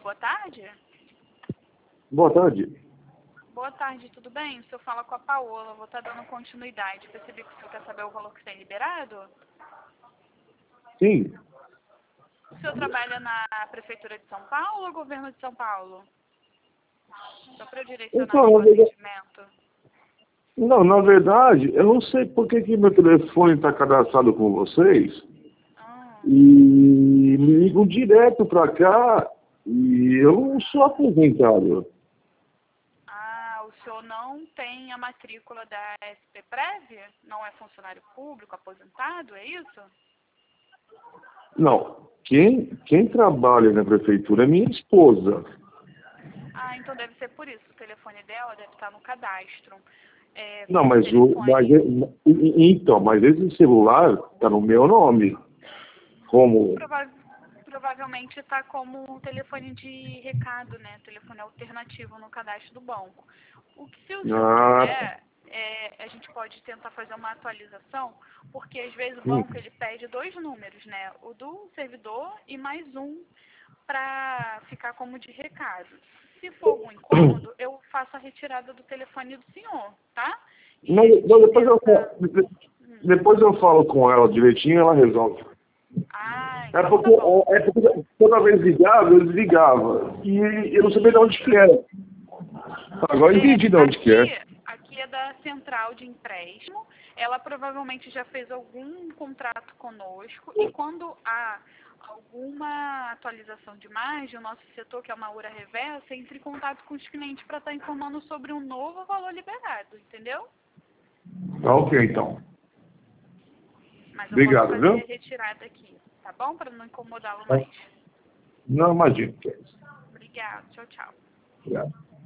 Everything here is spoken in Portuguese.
boa tarde. Boa tarde. Boa tarde, tudo bem? O senhor fala com a Paola, vou estar dando continuidade. Percebi que o senhor quer saber o valor que tem liberado? Sim. O senhor trabalha na Prefeitura de São Paulo ou Governo de São Paulo? Só para eu direcionar Então, o atendimento. não, na verdade, eu não sei por que meu telefone está cadastrado com vocês e me ligam direto para cá e eu não sou aposentado. O senhor não tem a matrícula da SPPrev? Não é funcionário público, aposentado, é isso? Não. Quem trabalha na prefeitura é minha esposa. Então deve ser por isso. O telefone dela deve estar no cadastro. Não, mas esse celular está no meu nome. Como? Provavelmente está como um telefone de recado, né? Telefone alternativo no cadastro do banco. O que, se o senhor quiser, a gente pode tentar fazer uma atualização, porque às vezes o banco ele pede 2 números, né? O do servidor e mais um para ficar como de recado. Se for algum incômodo, eu faço a retirada do telefone do senhor, tá? Depois eu falo com ela direitinho e ela resolve. Então tá bom. É porque toda vez ligava, eu desligava. E eu não sabia de onde que era. Agora eu entendi de onde que é. Aqui é da central de empréstimo. Ela provavelmente já fez algum contrato conosco. E quando há alguma atualização de margem, o nosso setor, que é uma URA reversa, entra em contato com os clientes para estar informando sobre um novo valor liberado, entendeu? Tá ok, então. Mas eu Obrigado, posso fazer viu? a retirada aqui, tá bom? Para não incomodá-lo mais. Não, imagino. Obrigada. Tchau, tchau. Obrigado.